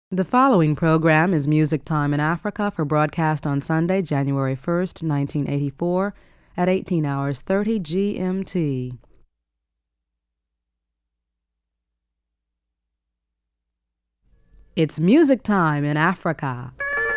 The following program is Music Time in Africa for broadcast on Sunday, January 1st, 1984, at 18 hours 30 GMT. It's Music Time in Africa.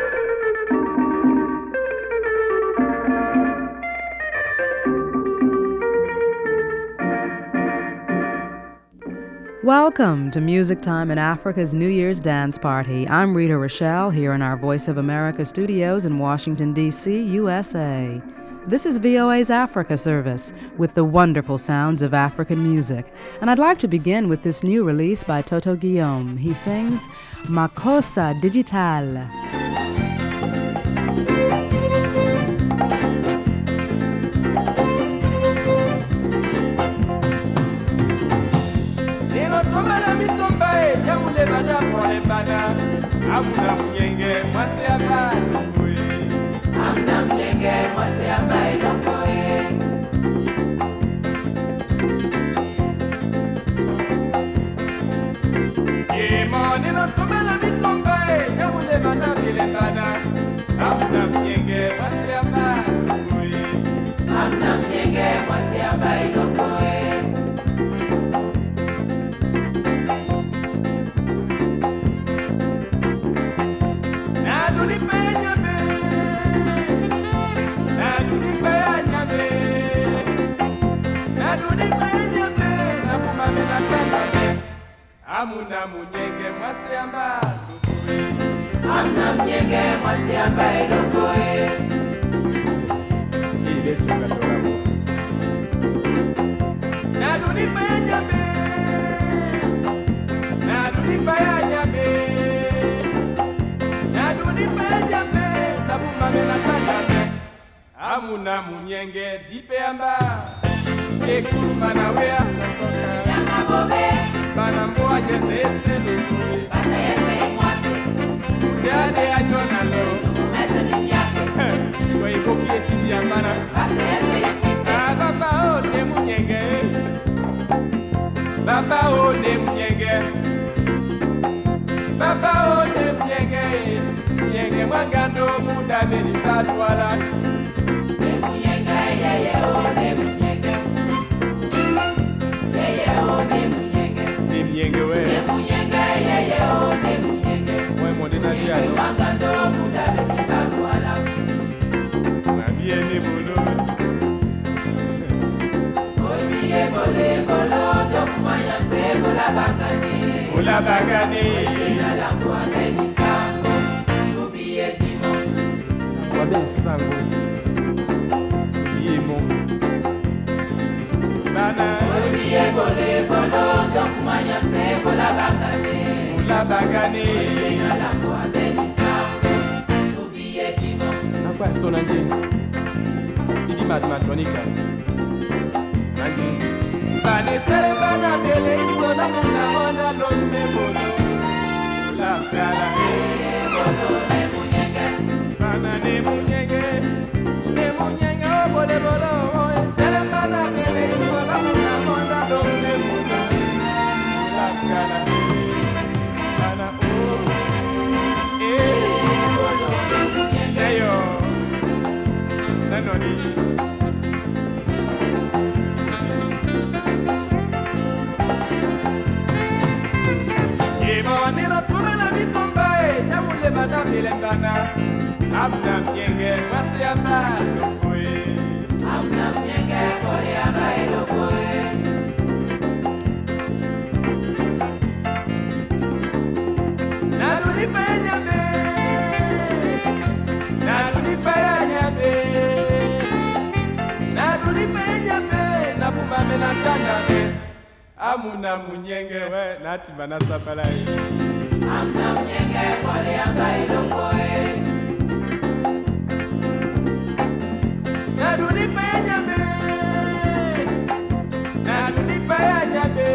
Welcome to Music Time in Africa's New Year's Dance Party. I'm Rita Rochelle here in our Voice of America studios in Washington, D.C., USA. This is VOA's Africa service with the wonderful sounds of African music. And I'd like to begin with this new release by Toto Guillaume. He sings Makossa Digitale. Amna mnyenge mwase ambaye lokoe. Amna mnyenge mwase ambaye lokoe. Yemo nino tumela mitombae nyamule bana bile bana. Amna mnyenge mwase ambaye lokoe. Amna mnyenge mwase ambaye lokoe. Amuna munyenge mwase amba lokoe. Amna munyenge mwase amba lokoe. Ile suka dola mo. Naduni penyame. Naduni payanyame. Naduni penyame. Nabumame na kanyame. Amuna munyenge dipe amba. Ekuruma na wea nasoka. Yama bobe. Bana mboa jesese lukui. Bana yese mwase. Uteade ajona lo. Mese minyake. Kwa iboki esi diambana. Basa yese. Baba o ne munyenge. Baba o ne munyenge. Baba o ne munyenge. Munyenge mwangando muda meri batwala. Ne munyenge yeye o ne munyenge. Yeye o ne munyenge. Munyenge we. Ne munyenge yeye o ne munyenge. Mwe modena dia no. Mwangando muda meri batwala. Mabie ne bolo. Obiye bole bolo dokumanya mse bola bagani. Bola bagani. Ina la kwa beni sango. Nubiye timo. Kwa beni sango. Nubiye mo. Bana. Obiye bole bolo dokumanya mse bola bagani. Bola bagani. Ina la kwa beni sango. Nubiye timo. Nakwa sona nje. Idi matematika. Bani sere bana bele isona kuna honda londe bolo. La kala bolo ne munyenge. Bana ne munyenge. Ne munyenge o bole bolo. Sere bana bele isona kuna honda londe bolo. La kala bana o. Bolo ne munyenge yo. Nanoni. Nino tumela mitombae nyamule bana bilembana. Amna mnyenge mwase amba lokoe. Amna mnyenge bole amba lokoe. Naruni penyame. Naruni payanyame. Naruni penyame. Nabumame na tangame. Amuna munyenge we nati manasa palai. Amna munyenge bole amba lokoe. Naduni penyame. Naduni payanyame.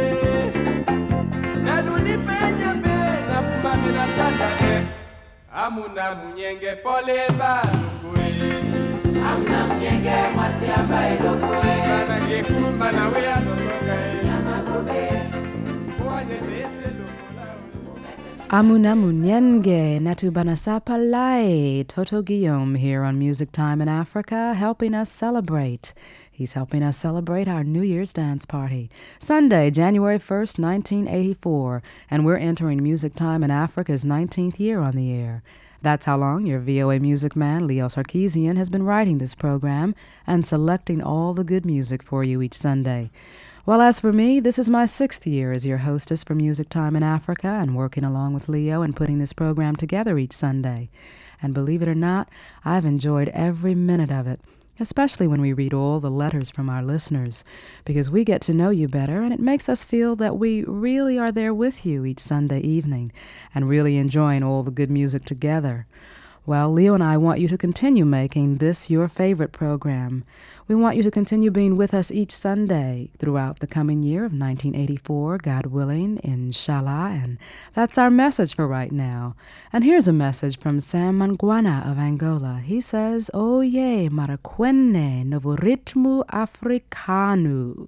Naduni penyame. Nabumame na tangame. Amuna munyenge bole amba lokoe. Amna munyenge mwase amba lokoe. Bana gekuruma na wea tosoka. Yama bobe. Boa jesese lokola. Amunamunyenge Natubanasapalai. Toto Guillaume here on Music Time in Africa, helping us celebrate. He's helping us celebrate our New Year's dance party. Sunday, January 1st, 1984, and we're entering Music Time in Africa's 19th year on the air. That's how long your VOA music man, Leo Sarkeesian, has been writing this program and selecting all the good music for you each Sunday. Well, as for me, this is my 6th year as your hostess for Music Time in Africa and working along with Leo and putting this program together each Sunday. And believe it or not, I've enjoyed every minute of it, especially when we read all the letters from our listeners, because we get to know you better and it makes us feel that we really are there with you each Sunday evening and really enjoying all the good music together. Well, Leo and I want you to continue making this your favorite program. We want you to continue being with us each Sunday throughout the coming year of 1984, God willing, inshallah, and that's our message for right now. And here's a message from Sam Mangwana of Angola. He says, Oye, Marakwene, novo ritmo africano.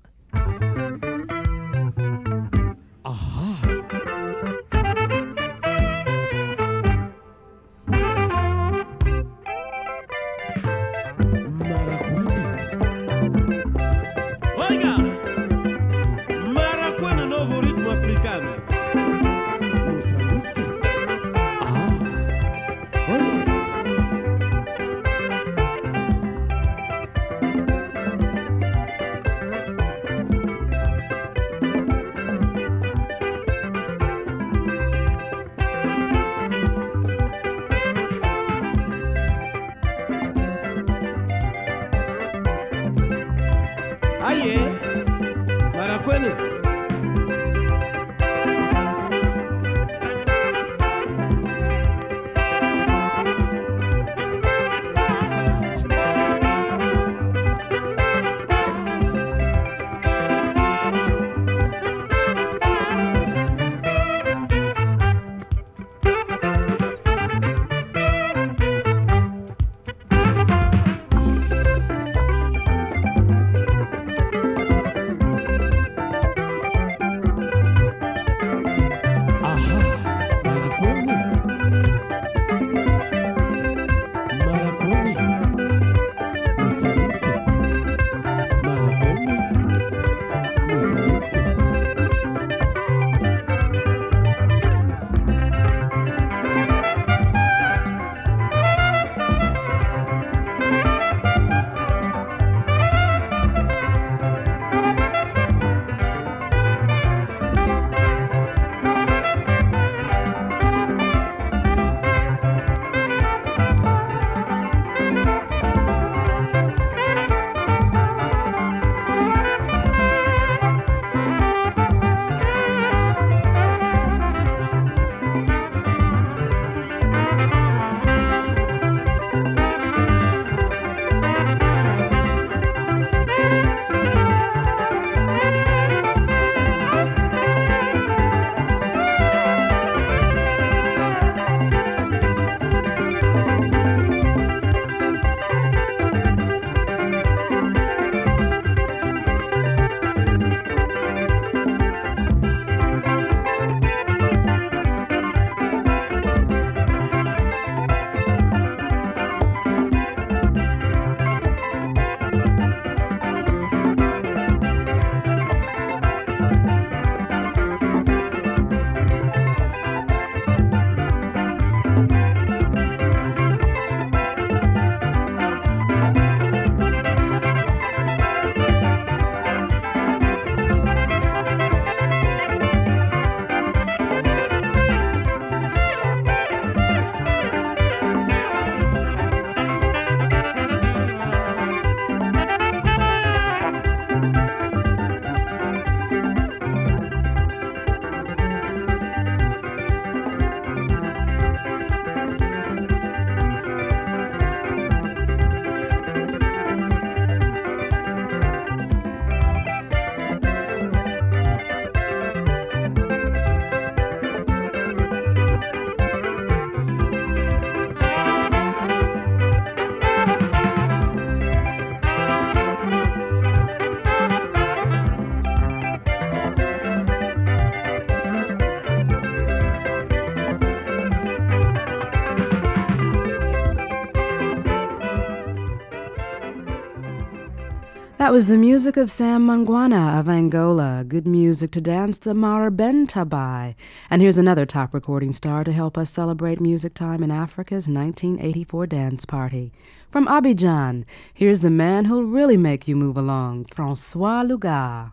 That was the music of Sam Mangwana of Angola, good music to dance the Marabenta by. And here's another top recording star to help us celebrate Music Time in Africa's 1984 dance party. From Abidjan, here's the man who'll really make you move along, Francois Lugar.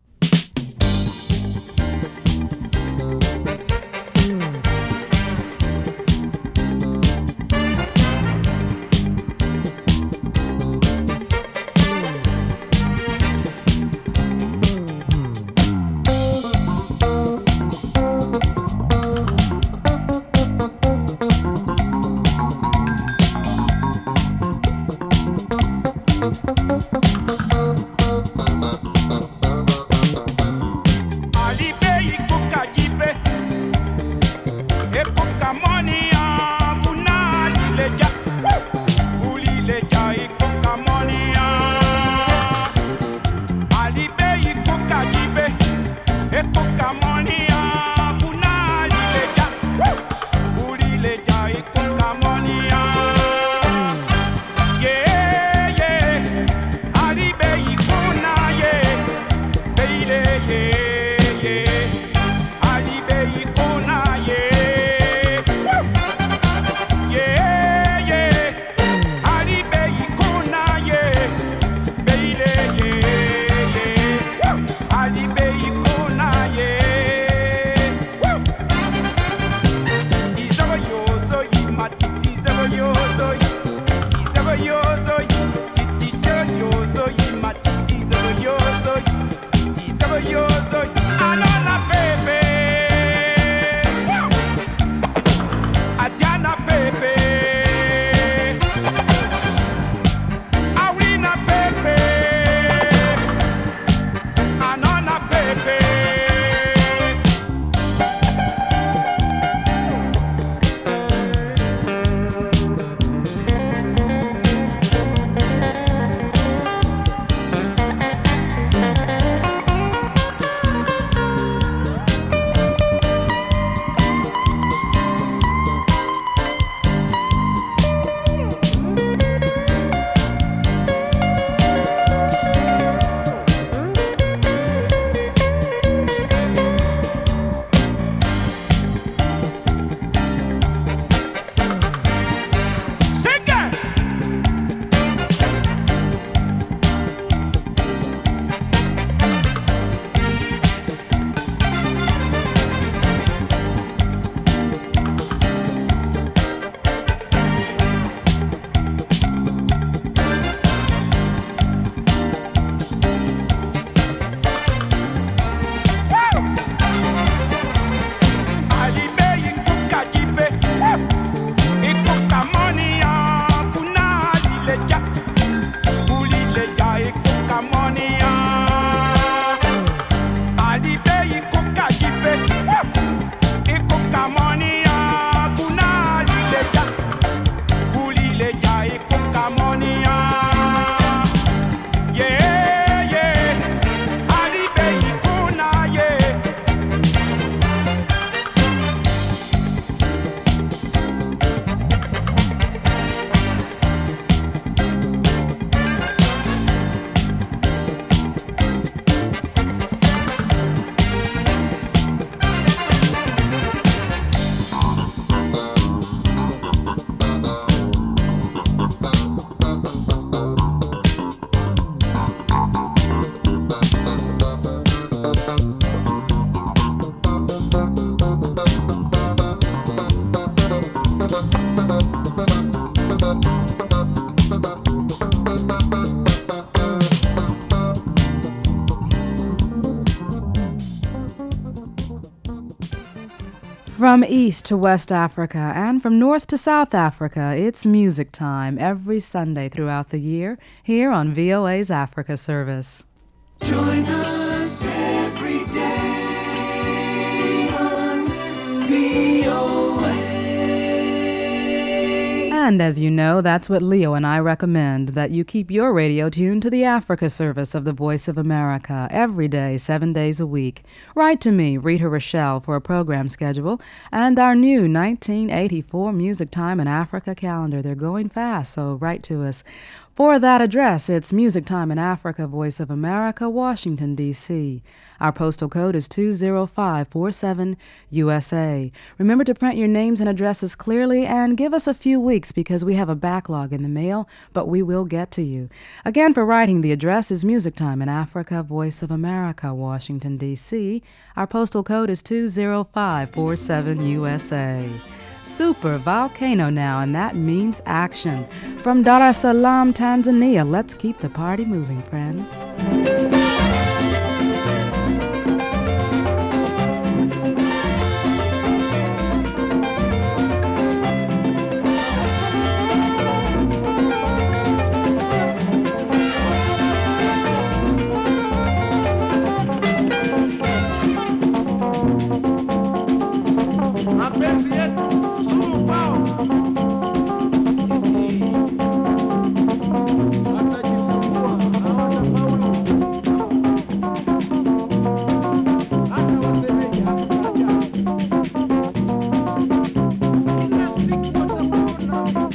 From East to West Africa and from North to South Africa, it's Music Time every Sunday throughout the year here on VOA's Africa Service. Join us every day on VOA. And as you know, that's what Leo and I recommend, that you keep your radio tuned to the Africa Service of the Voice of America every day, 7 days a week. Write to me, Rita Rochelle, for a program schedule and our new 1984 Music Time in Africa calendar. They're going fast, so write to us. For that address, it's Music Time in Africa, Voice of America, Washington, D.C. Our postal code is 20547 USA. Remember to print your names and addresses clearly and give us a few weeks because we have a backlog in the mail, but we will get to you. Again, for writing, the address is Music Time in Africa, Voice of America, Washington, D.C. Our postal code is 20547 USA. Super volcano now, and that means action. From Dar es Salaam, Tanzania, let's keep the party moving, friends. Mapenzi yetu sumu kwao, watajisumbua hawatafaulu, hata wasemeje hatutaacha. Kila siku watakuona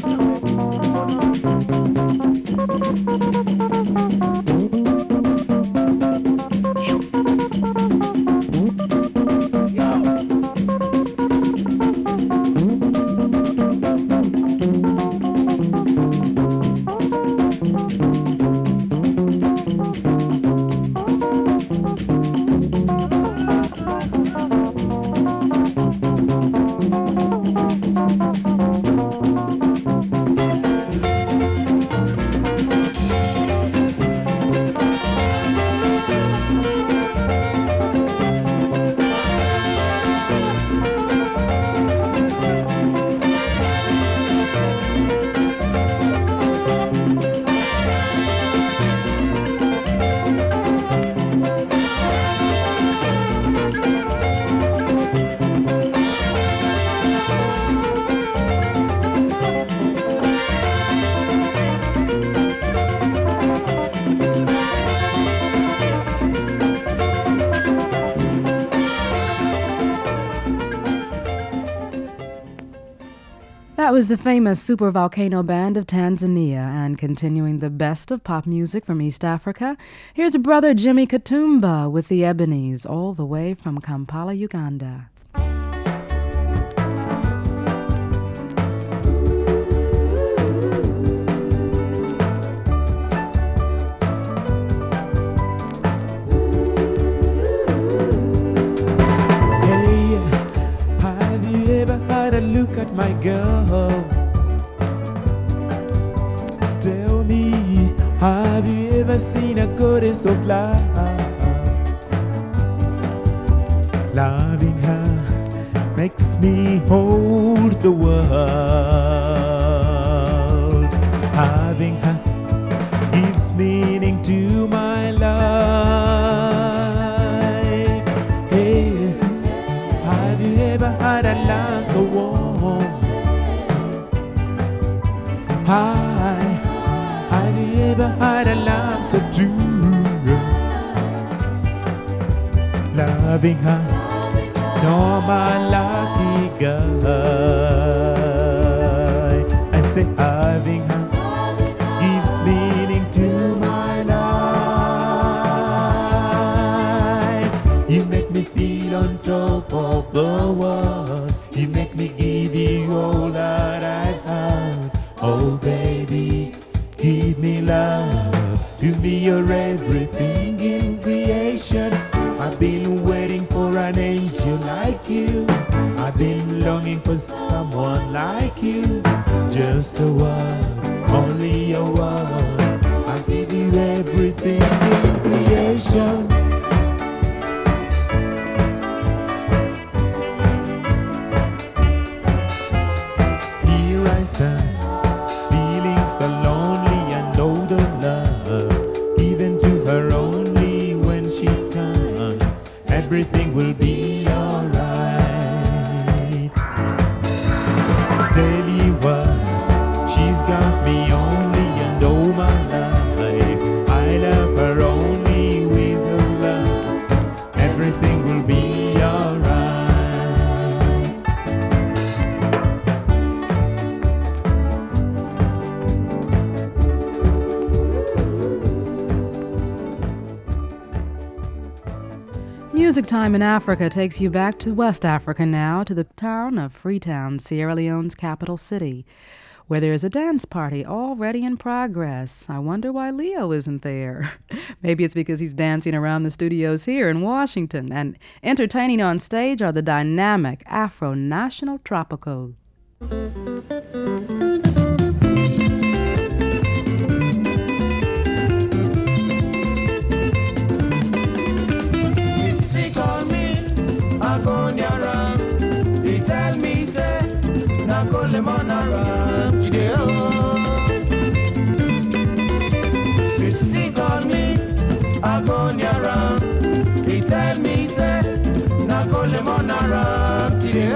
That was the famous Super Volcano Band of Tanzania, and continuing the best of pop music from East Africa, here's brother Jimmy Katumba with the Ebonies, all the way from Kampala, Uganda. Look at my girl. Tell me, have you ever seen a goddess of love? Loving her makes me hold the world. Having her gives meaning to my life. Hey, have you ever had a love so warm? Hi, have you ever had a love so true? Loving her, you're my lucky guy. I say having her gives meaning to my life. You make me feel on top of the world. You make me give you all that I have. Oh baby, give me love. To me you're everything in creation. I've been waiting for an angel like you. I've been longing for someone like you. Just a word, only a word. I give you everything in creation. Here I stand, feeling so lonely and all the love given to her only when she comes. Everything will be alright. Tell you what, she's got me only and all my life. I love her only with her Music Time in Africa takes you back to West Africa now, to the town of Freetown, Sierra Leone's capital city, where there is a dance party already in progress. I wonder why Leo isn't there. Maybe it's because he's dancing around the studios here in Washington, and entertaining on stage are the dynamic Afro National Tropical. He tell me say na go lemon around today call me I go around. He tell me say na go lemon around today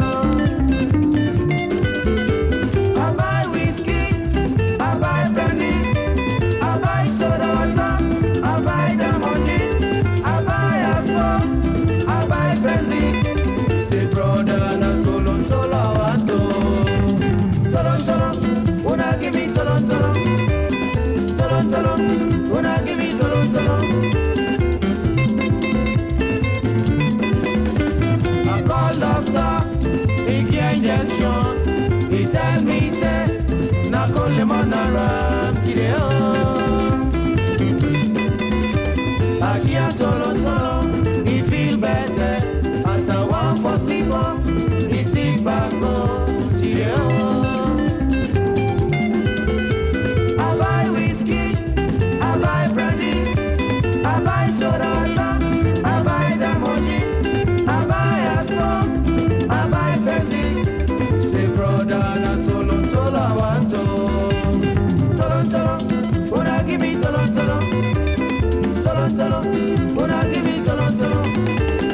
I buy whiskey, I buy brandy, I buy soda water, I buy Damoji, I buy asphalt, I buy Fezzi. Say brother na tolon tola wato. Tolon tolon, wanna give me tolon tolon. Tolon tolon, wanna give me tolon tolon. I call doctor, he get injection. He tell me say na go lemon around today I get tolon tolon, he feel better. As I want for sleeper, he stick back home today I buy whiskey, I buy brandy, I buy soda water, I buy Damoji, I buy asphalt, I buy Fezzi. Say brother na tolon tola wanto. Tolon tolon, wanna give me tolon tolon. Tolon tolon, wanna give me tolon tolon.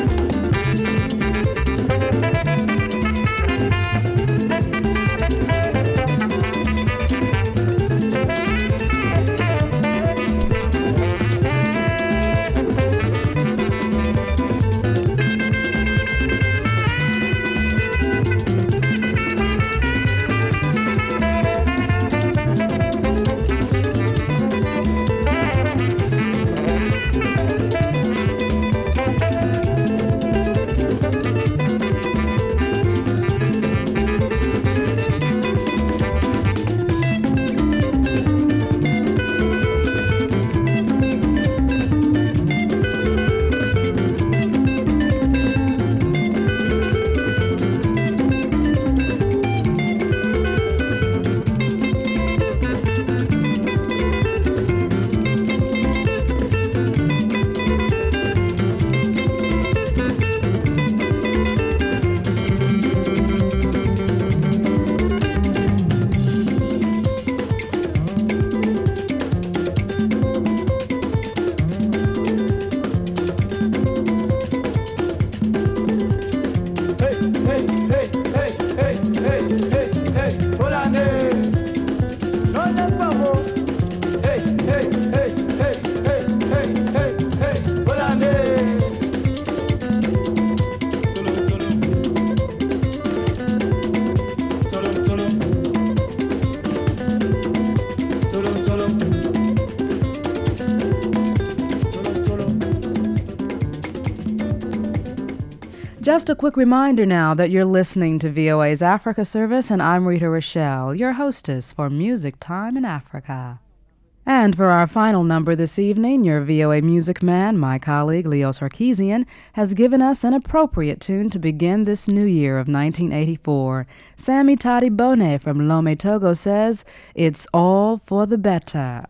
Just a quick reminder now that you're listening to VOA's Africa Service, and I'm Rita Rochelle, your hostess for Music Time in Africa. And for our final number this evening, your VOA Music Man, my colleague Leo Sarkeesian, has given us an appropriate tune to begin this new year of 1984. Sammy Toddy Bone from Lome, Togo says, "It's all for the better."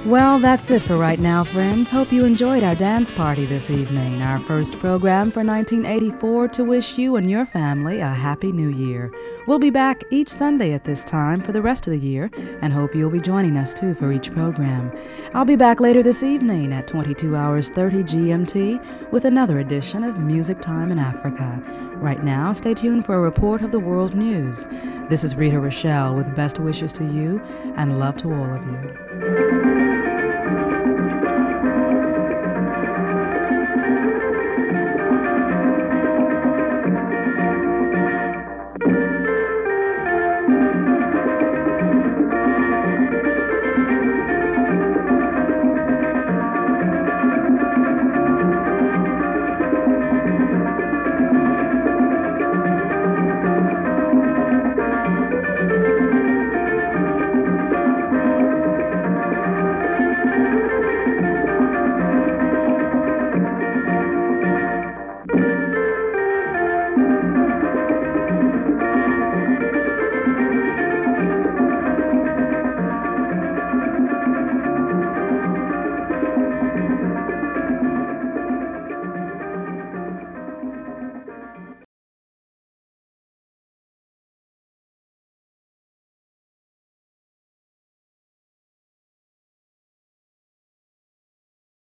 Well, that's it for right now, friends. Hope you enjoyed our dance party this evening, our first program for 1984 to wish you and your family a Happy New Year. We'll be back each Sunday at this time for the rest of the year, and hope you'll be joining us, too, for each program. I'll be back later this evening at 22 hours 30 GMT with another edition of Music Time in Africa. Right now, stay tuned for a report of the world news. This is Rita Rochelle with best wishes to you and love to all of you.